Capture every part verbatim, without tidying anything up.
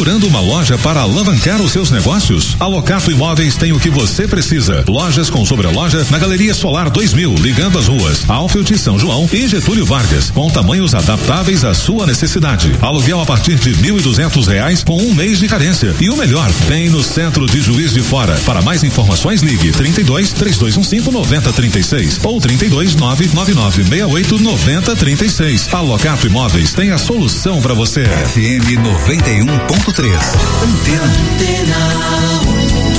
Procurando uma loja para alavancar os seus negócios? A Locato Imóveis tem o que você precisa. Lojas com sobreloja na Galeria Solar dois mil, ligando as ruas Alfield, São João e Getúlio Vargas, com tamanhos adaptáveis à sua necessidade. Aluguel a partir de mil e duzentos reais com um mês de carência. E o melhor, tem no centro de Juiz de Fora. Para mais informações, ligue trinta e dois, três dois um cinco, nove zero três seis ou trinta e dois, nove nove nove seis oito, nove zero três seis. A Locato Imóveis tem a solução para você. F M noventa e um ponto três. Antena. Antena.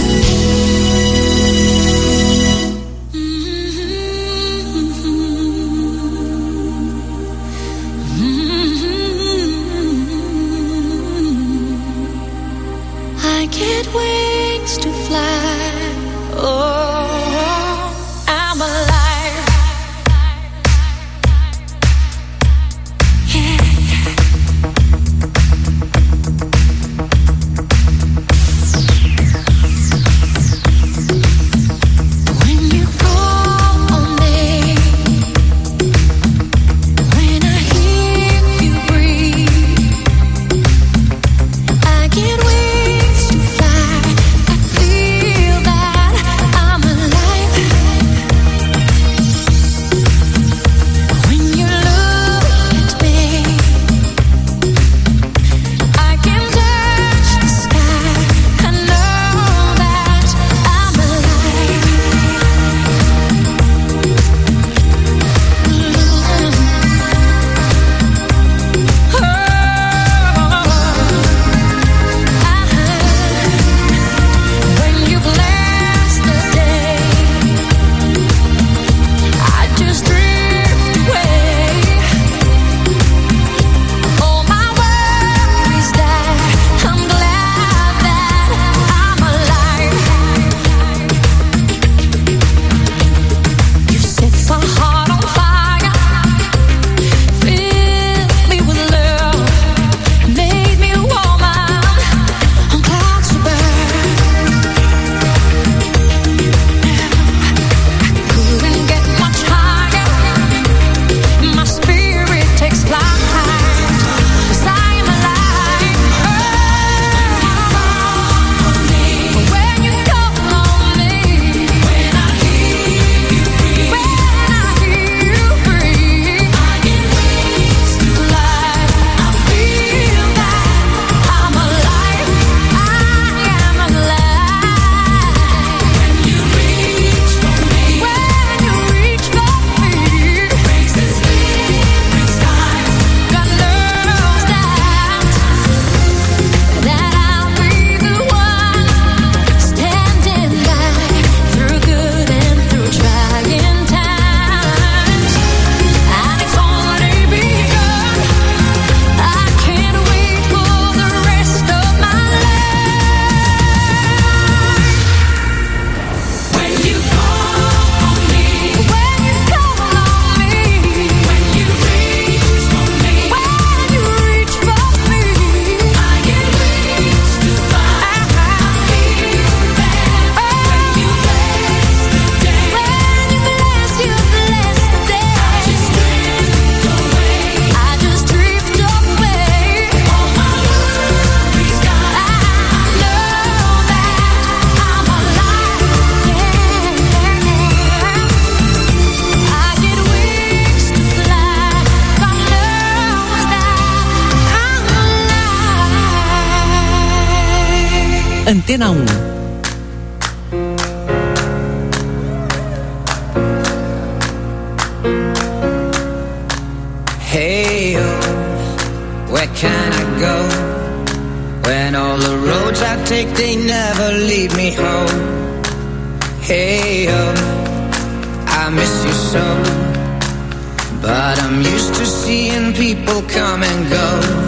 I get wings to fly. Oh, I'm alive. Yeah. When you call on me, when I hear you breathe, I get wings to fly. I feel that I'm alive. When you look at me, I can touch the sky. I know that I'm alive. When you bless the day, I just drift away. All my worries die. I'm glad that I'm alive. You set my heart on fire, filled me with love, made me a woman on clouds above. Couldn't get much higher. My spirit takes flight, 'cause I am alive. When you call on me, when I hear you breathe, when I hear you breathe, I get wings to fly. I feel that I'm alive. I am alive. When you reach for me, when you reach for me, breaks the sleeping skies. God knows that that I'll be the one standing by through good and through trying times. And it's only begun. I can't wait for the rest of my life. When you call on me, when you call on me, when you reach for me, when you reach for me, I get wings to fly. I feel that when you bless the day, when you bless, you bless the day, I just drift away. I just drift away. All my worries gone. I know that I'm alive. Yeah. I get wings to fly. God knows that I'm alive. Antena um. Hey, oh, where can I go when all the roads I take, they never lead me home? Hey, oh, I miss you so, but I'm used to seeing people come and go.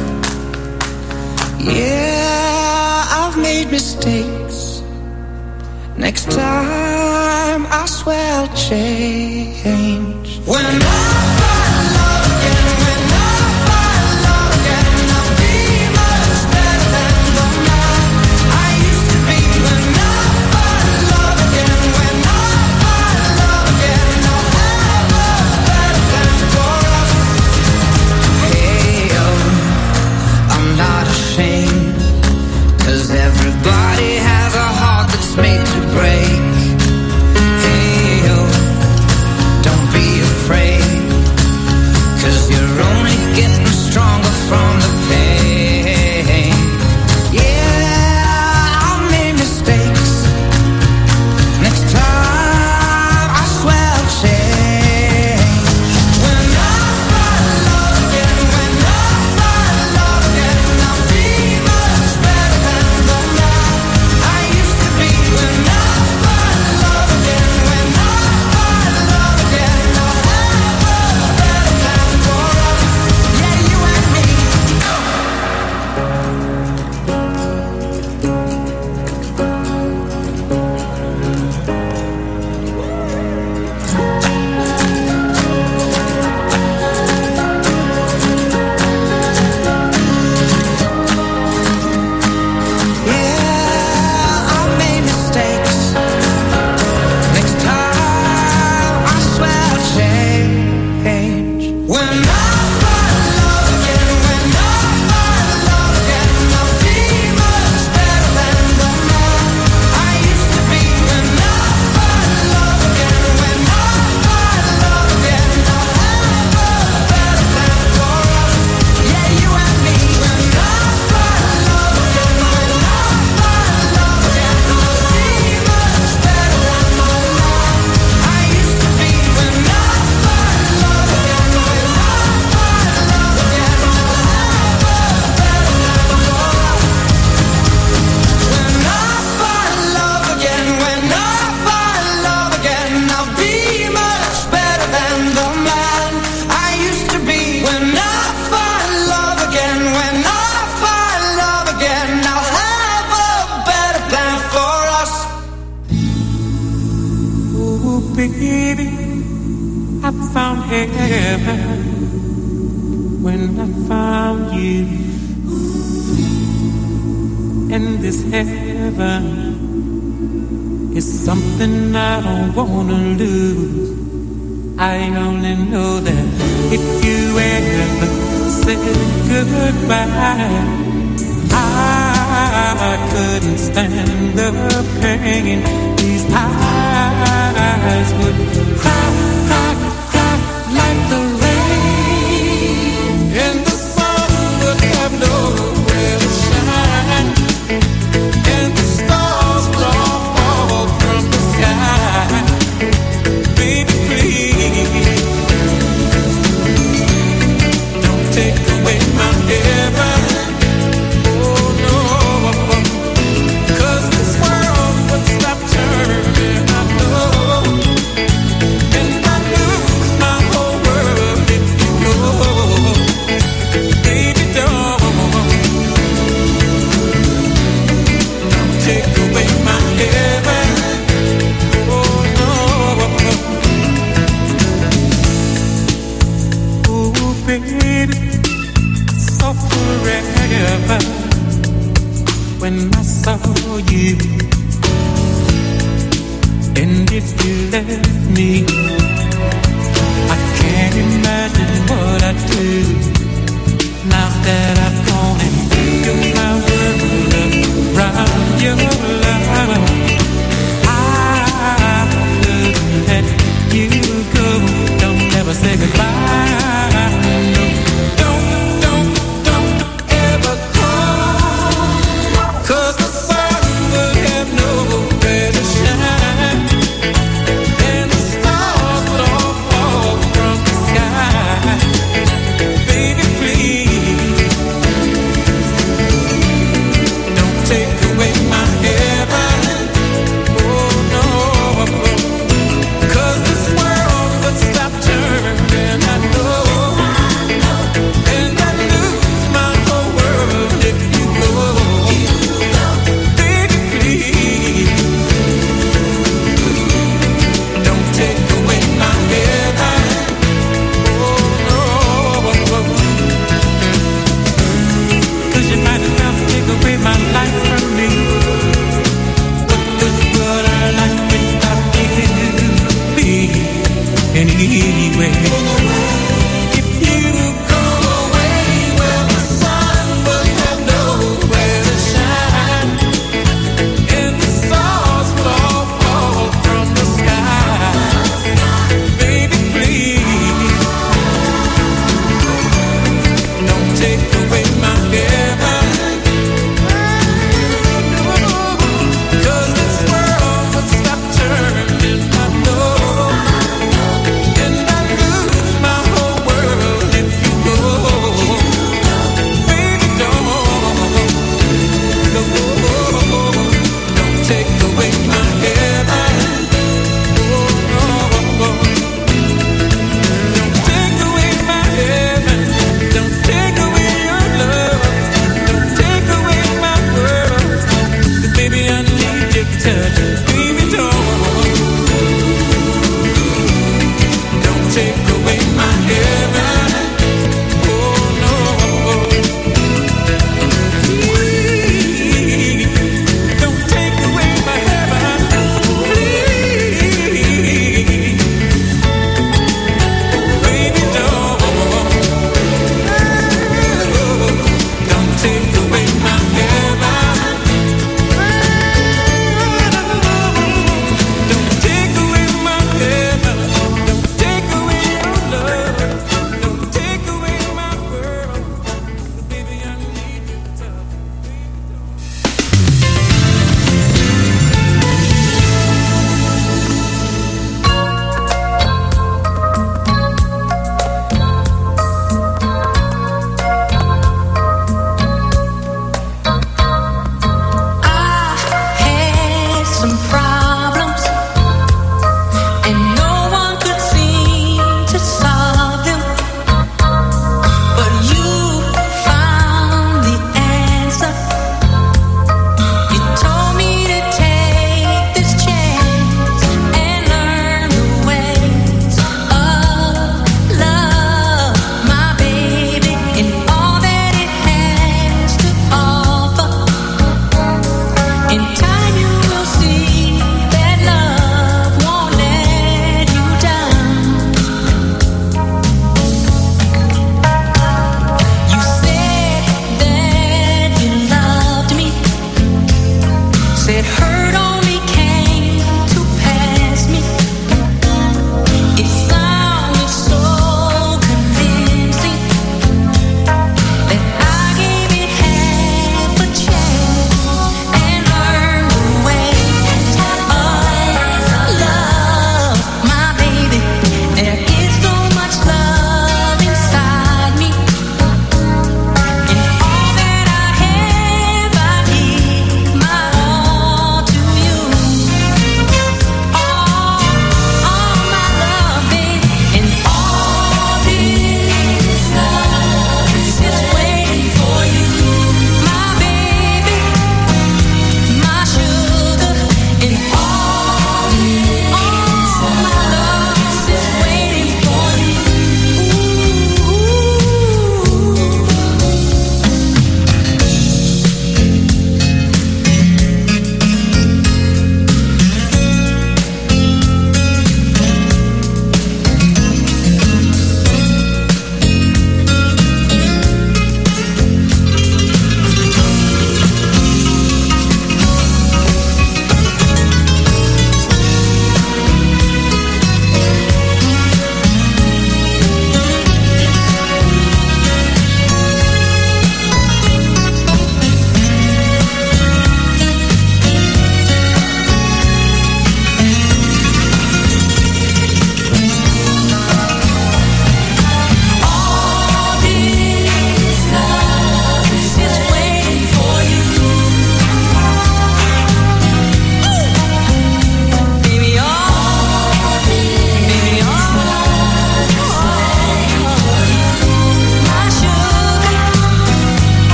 Yeah, I've made mistakes. Next time, I swear I'll change. When I find love again, when I find love again, I'll be much better than the man I used to be. When I find love again, when I find love again, I'll have a better plan for us. Hey, oh, I'm not ashamed 'cause you're only getting stronger from the pain. Yeah, I made mistakes. Next time I swear I'll change. When I find love again, when I find love again, I'll be much better than the man I used to be. When I find love again, when I find love again, I'll have a better plan for us. Yeah, you and me. Yeah, I made mistakes. Next time I swear I'll change. When I find love again, when I find love again, I'll be much better than the man I used to be. When I find love again, when I find love again, I'll have a better plan for us. Yeah, you and me. When I find love again, when I find love again, I'll be much better than the man I used to be. When I find love again, when I find love again, I'll have a better plan for us. When I find love again, when I find love again, I'll be much better than the man I used to be. When I find love again, when I find love again, I'll have a better plan for us. Oh, baby, I found heaven when I found you. And this heaven is something I don't wanna lose. I only know that if you ever said goodbye, I couldn't stand the pain. These eyes would cry, cry, cry like the rain, and the sun would have nowhere to shine, and the stars would all fall from the sky. Baby, please don't take away my heaven. Oh no, 'cause this world would stop turning, I know, and I lose my whole world if you go. Baby, don't, don't take away my heaven. Oh no, oh baby, so forever. When I saw you, and if you left me, I can't imagine what I'd do. Now that I've gone and built my world around your love, I couldn't let you go. Don't ever say goodbye. No, don't, don't, don't ever go. 'Cause the sun will have nowhere to shine, and the stars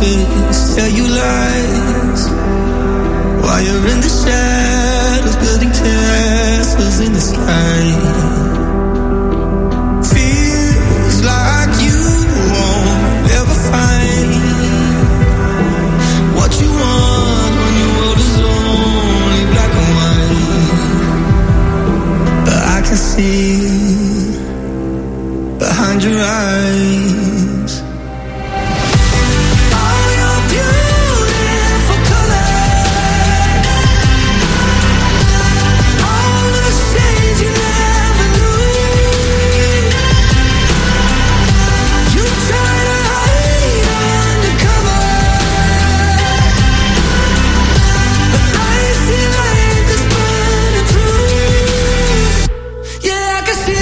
prophets tell you lies while you're in the shadows building castles in the sky. Feels like you won't ever find what you want when your world is only black and white. But I can see behind your eyes all your beautiful colors, all the shades you never knew. You try to hide undercover, but I see light that's burning through. Yeah, I can see it.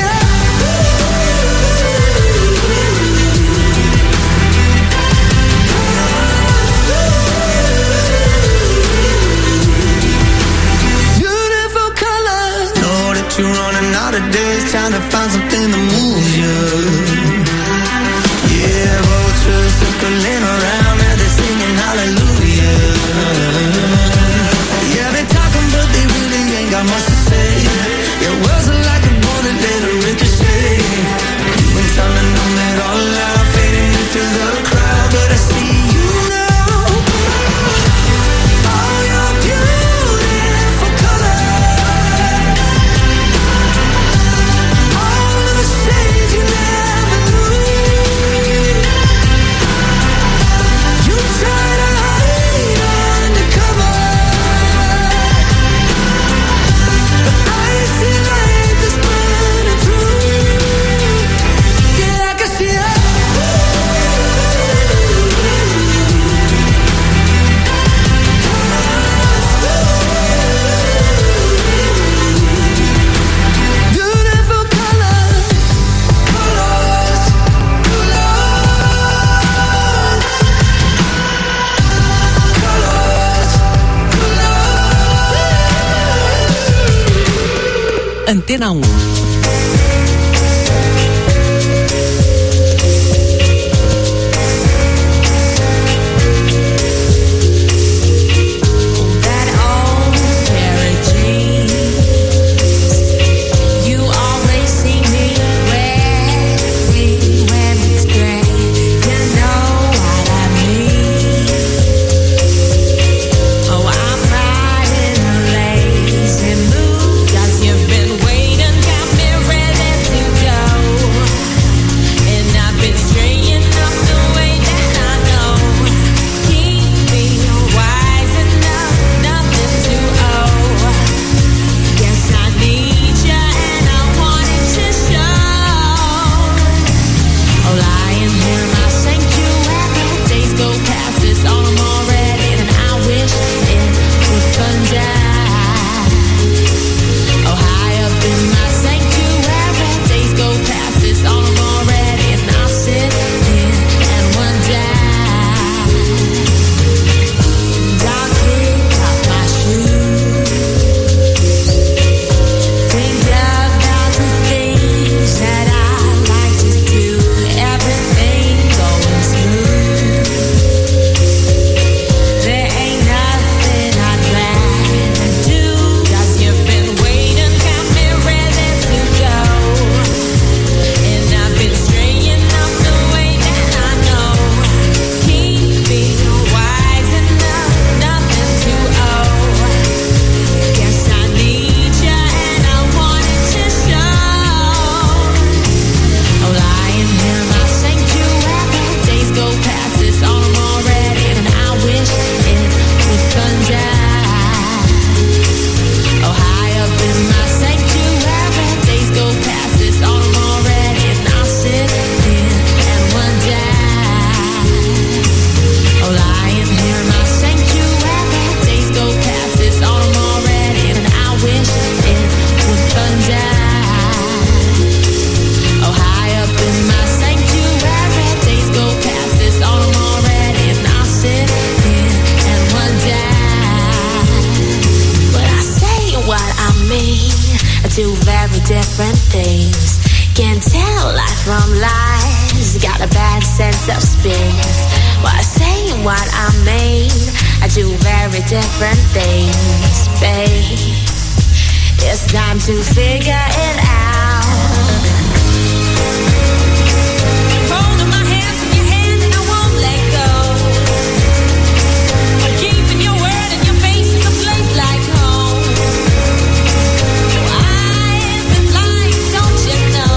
You're running out of days trying to find something to move you. Yeah, vultures circling around and they're singing hallelujah. Yeah, they're talking but they really ain't got much to say. Your words are like a bullet that'll ricochet. You've been trying to numb it all out, fading into the crowd, but I see you now. All your beautiful colors, shades you never knew. You try to hide undercover, but I see light that's burning through. Yeah, I can see it. Beautiful colors, colors, colors, colors. Antena um. That old pair of jeans you always see me wearing when it's gray. You know what I mean. Oh, I'm right in a lazy mood, 'cause you've been waiting, got me ready to go. And I've been straying up the way that I know. Keep me wise enough, nothing to owe. Yes, I need you and I want it to show. Oh, lying here in my sanctuary, days go past, it's autumn already, and I wish it would thunder. Oh, high up in my sanctuary, days go past, it's autumn already, and I sit here and wonder. And I'll kick off my shoes, think about the things that I like to do, everything going smooth. There ain't nothing I'd rather do, 'cause you've been waiting, got me ready to go. And I've been straying up the way that I know. Keep me wise enough, nothing to owe. Guess I need you and I want it to show. Oh, lying here in my sanctuary, days go past, it's autumn already, and I wish it would thunder. Oh, high up in my sanctuary, days go past, it's autumn already, and I sit here and wonder. Oh, lying here in my sanctuary, days go past, it's autumn already, and I wish it would thunder. Oh, high up in my sanctuary, days go past, it's autumn already, and I sit here and wonder. But I say what I mean, two very different things. Can't tell life from lies, got a bad sense of spin. Well, I say what I mean. I do very different things, babe. It's time to figure it out. You're holding my hand in your hand and I won't let go. I'm keeping your word and your face is a place like home. Your eyes been blind, don't you know?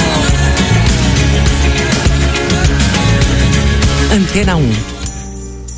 Antena um.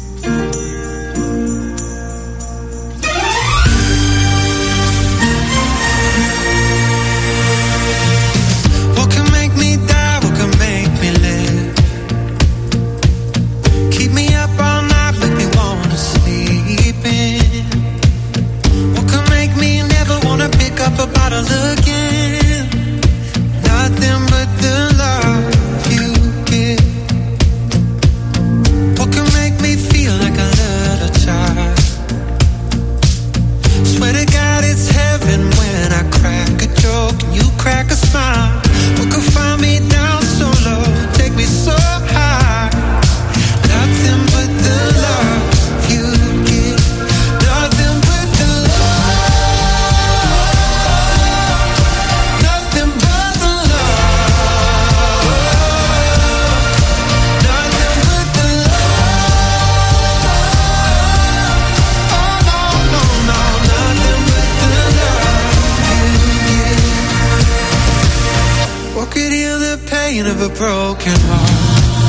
of a broken heart?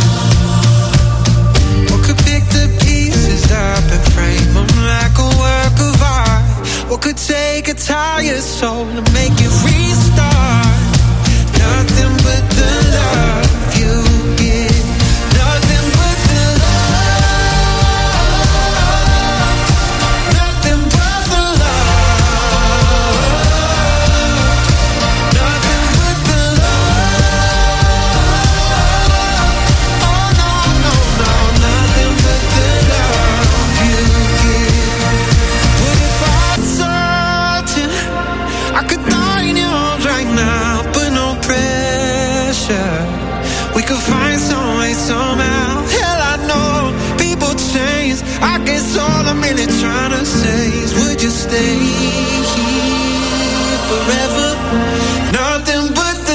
What could pick the pieces up and frame them like a work of art? What could take a tired soul and make it restart? Nothing but the love you give. Nothing but the love. Nothing but the love. Nothing but the love. Oh no, no, no. Nothing but the love you give. What if I told you I could die in your arms right now? We could find some way somehow. Hell, I know people change. I guess all I'm really trying to say is, would you stay here forever? Nothing but the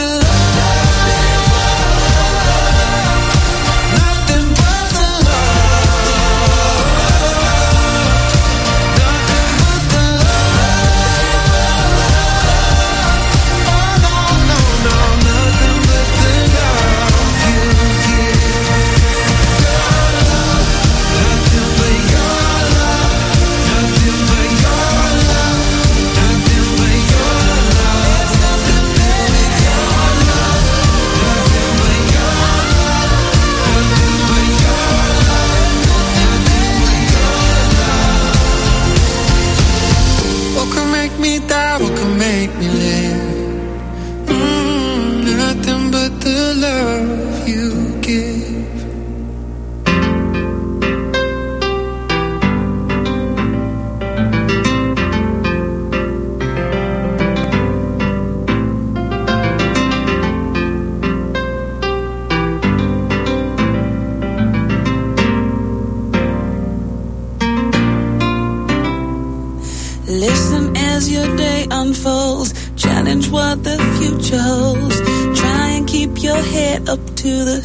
up to the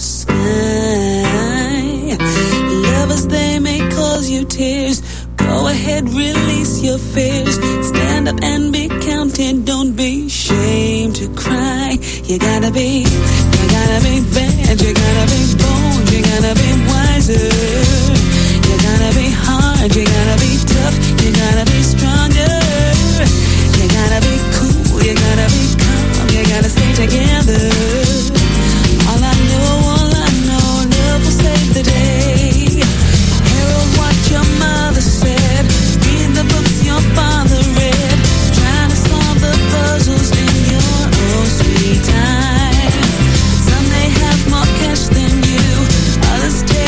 sky. Lovers, they may cause you tears. Go ahead, release your fears. Stand up and be counted. Don't be ashamed to cry. You gotta be, you gotta be bad. You gotta be bold. You gotta be wiser. You gotta be hard. You gotta be tough. You gotta be stronger. You gotta be cool. You gotta be calm. You gotta stay together. All I know, all I know, love will save the day. Herald what your mother said. Read the books your father read. Trying to solve the puzzles in your own sweet time. Some may have more cash than you. Others take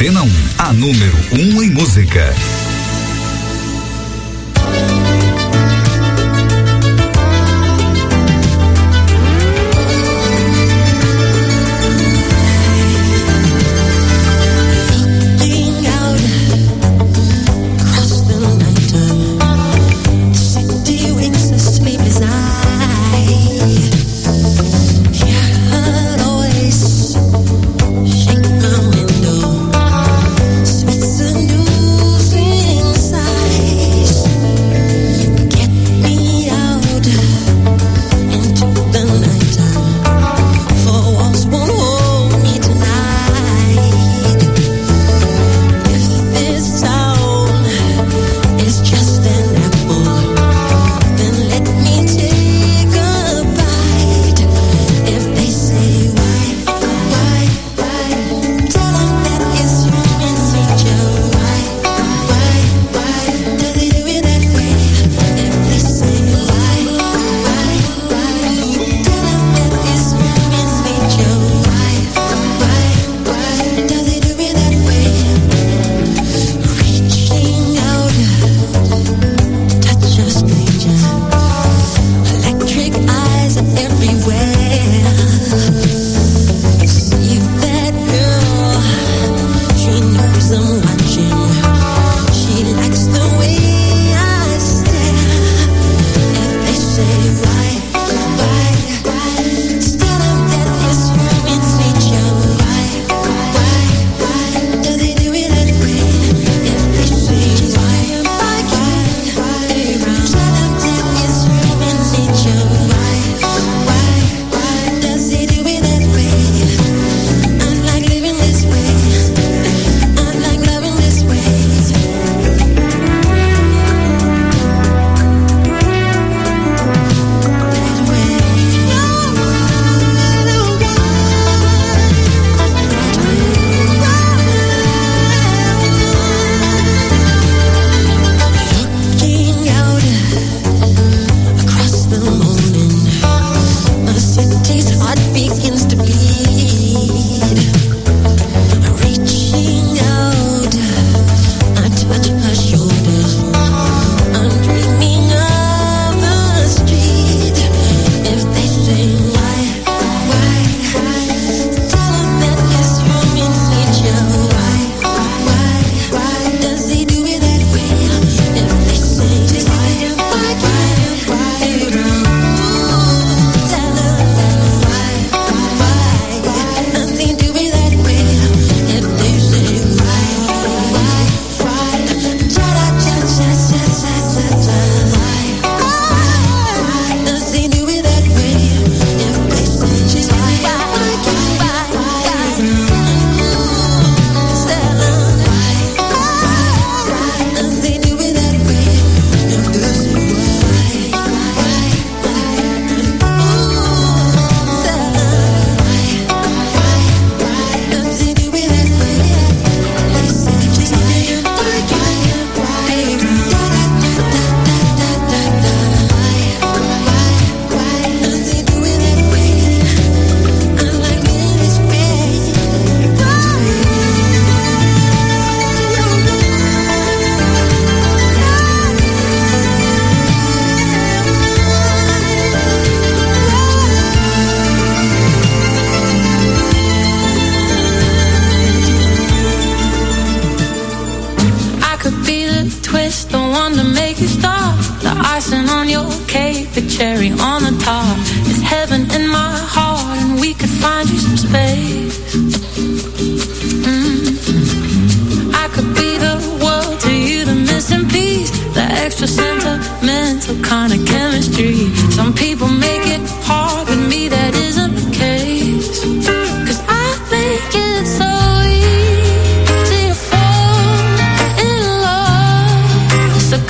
Antena um, a número um em música.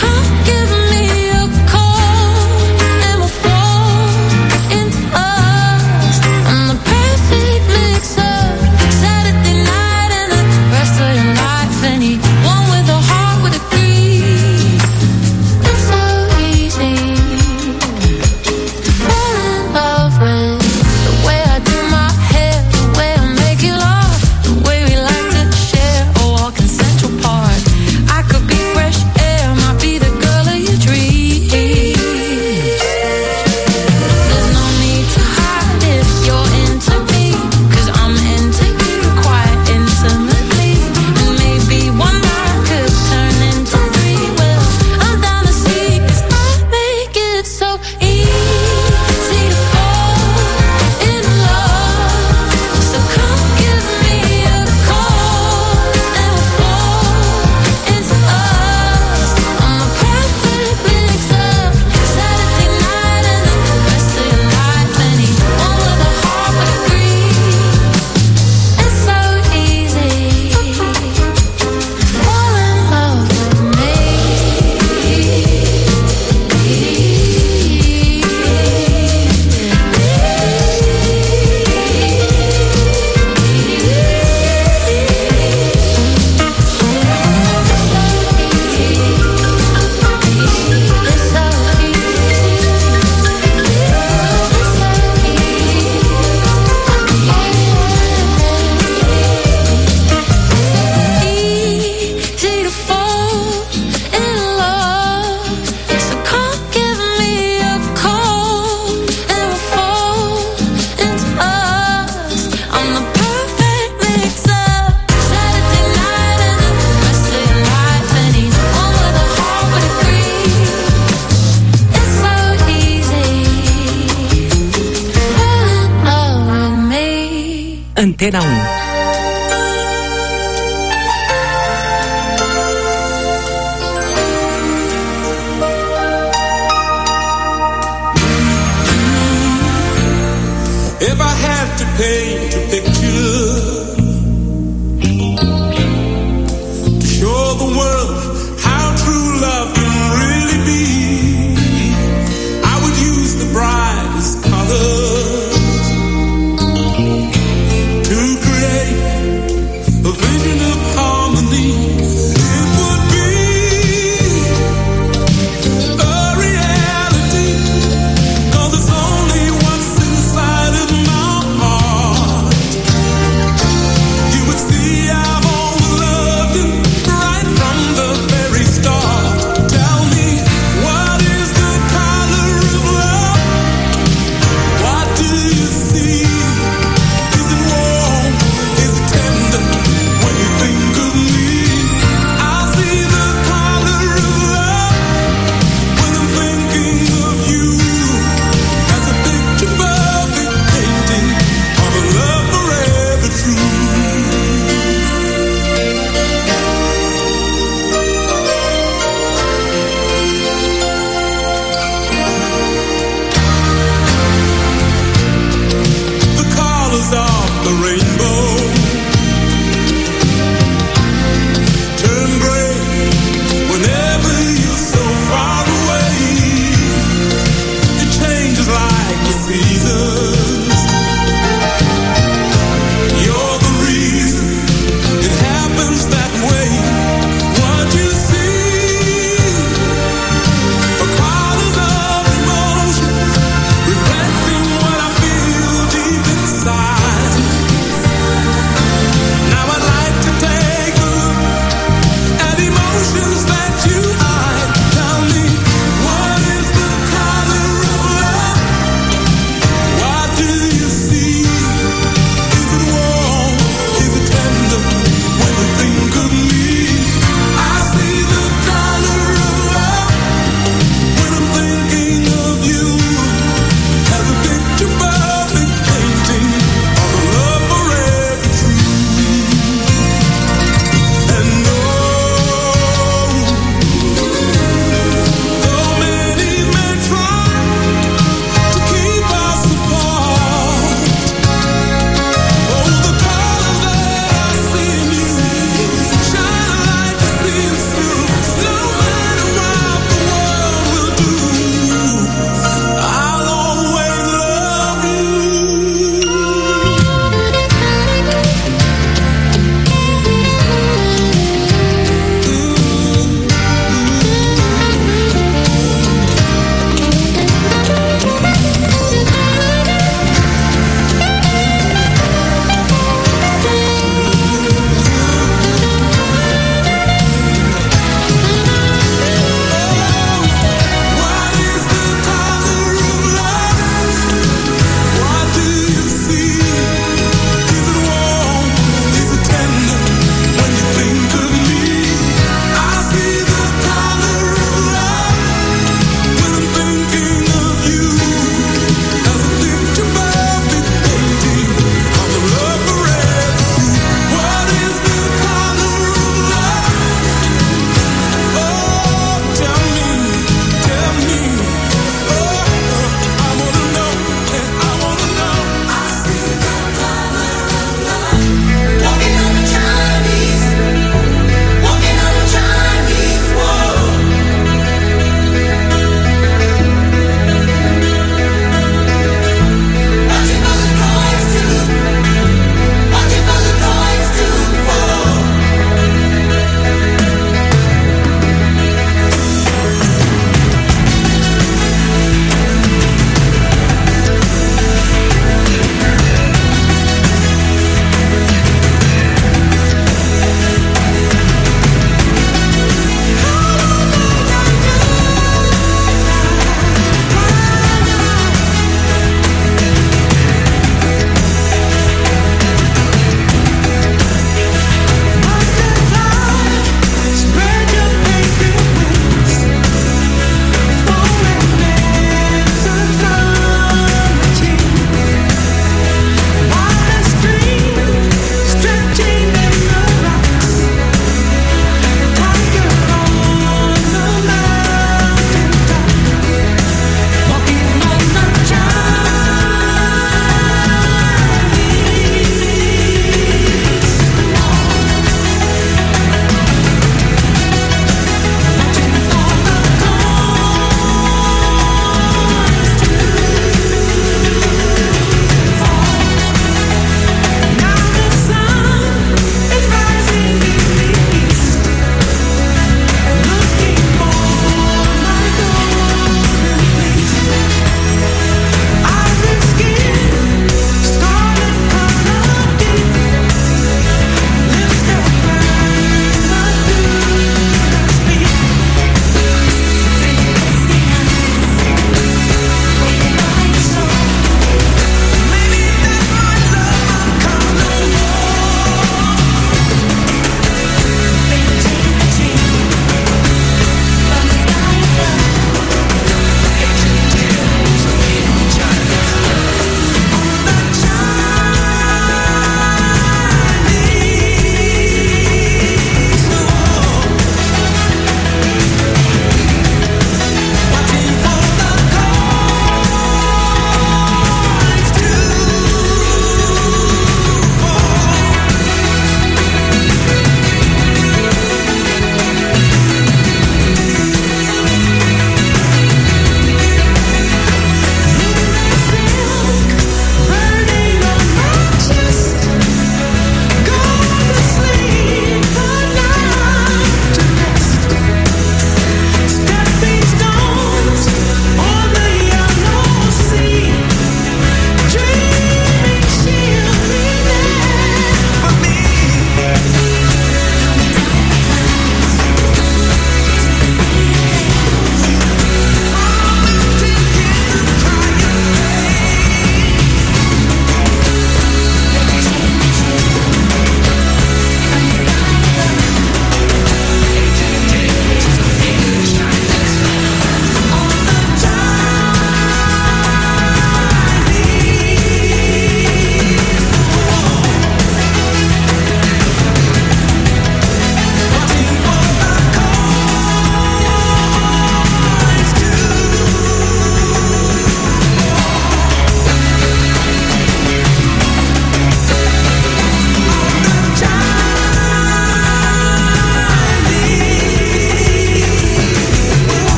Give me a call and we'll fall into love. Antena um. If I had to paint a picture to show the world how true love can really be, I would use the brightest colors to create a vision of harmony. It would be a reality, 'cause it's only what's inside of my heart. You would see I've always loved you right from the very start. Tell me, what is the color of love? What do you see? Is it warm? Is it tender? When you think of me, I see the color of love when I'm thinking of you. As a picture perfect painting of a love forever true. The colors of the rainbow turn gray whenever you're so far away. It changes like the seasons. You're the reason it happens that way. What you see, the colors of emotion, reflecting what I feel deep inside.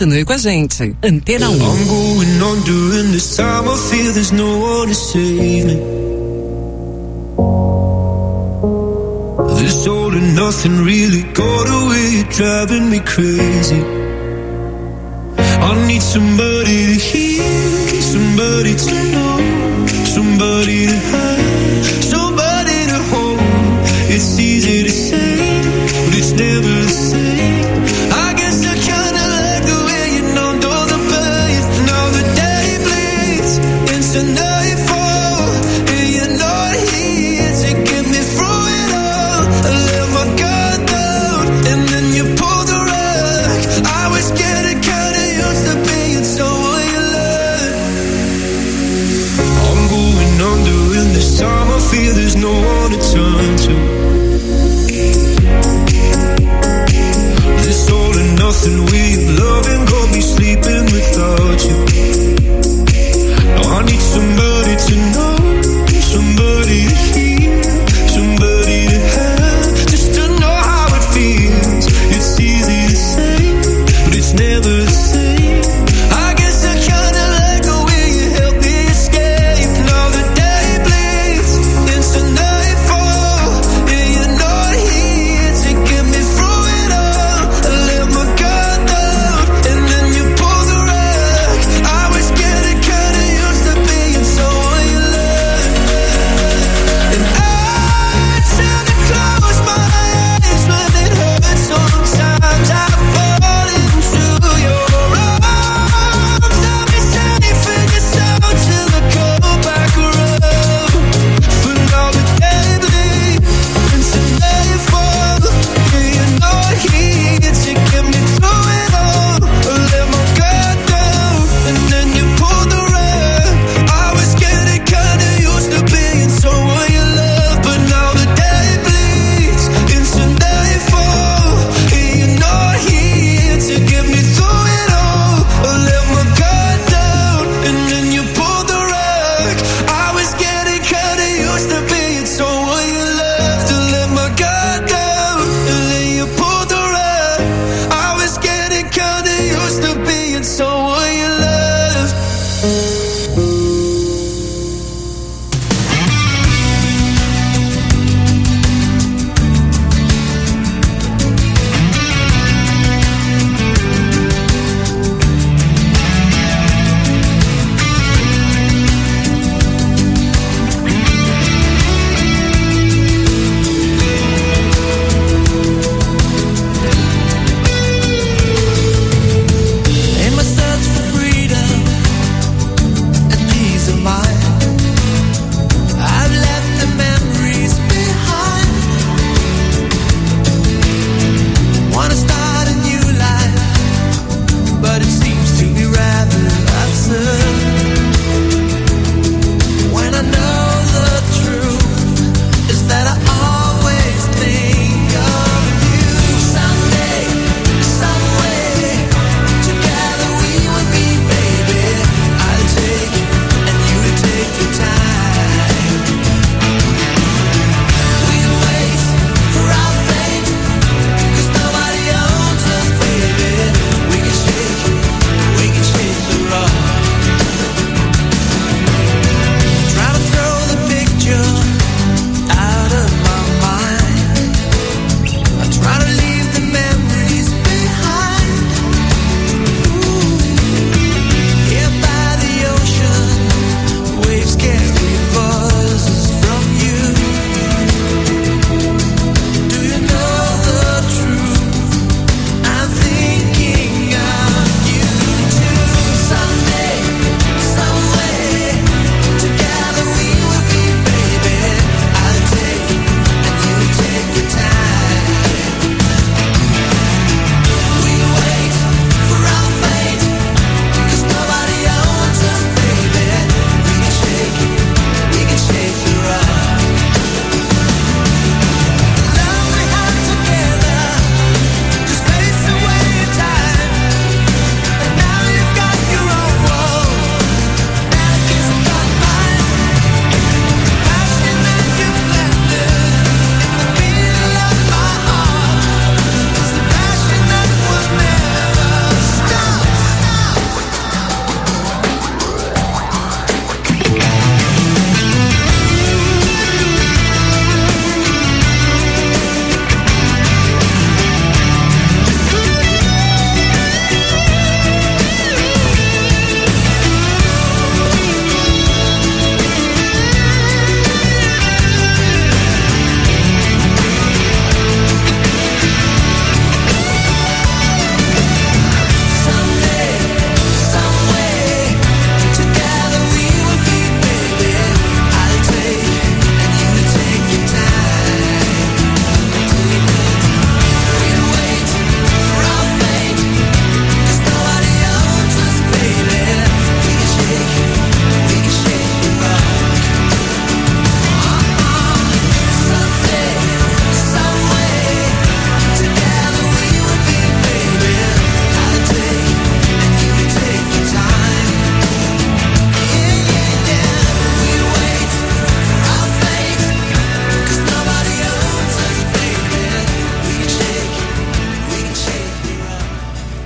Continue com a gente. Antena um. I'm going on during this time. I feel there's no one to save me. This all and nothing really got away, driving me crazy. I need somebody to hear, somebody to know, somebody to have, somebody to hold. It's easy to say, but it's never the same. I guess I kinda like the way you know all the pain. Now the day bleeds into nightfall, and you're not here to get me through it all. I let my guard down, and then you pulled the rug. I was getting kinda used to being someone you love. I'm going under, and this time I feel there's no one to turn to. This all and nothing way of loving got me sleeping without you. Now I need somebody to know, somebody to hear, somebody to have, just to know how it feels. It's easy to say, but it's never the same. I guess I kinda like the way you help me escape. Now the day bleeds into nightfall, and you're not here to get me through it all. I let my guard down.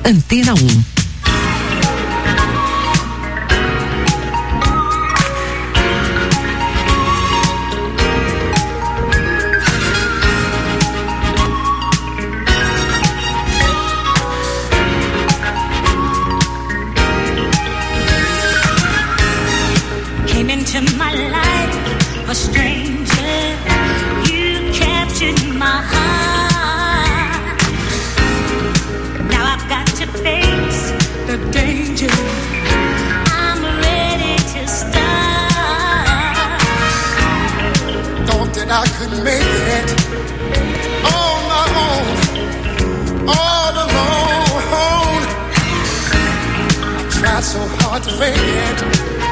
Antena um. Came into my life, a stranger. You captured my heart. Now I've got to face the danger. I'm ready to start. Thought that I could make it on my own, all alone. I tried so hard to fake it.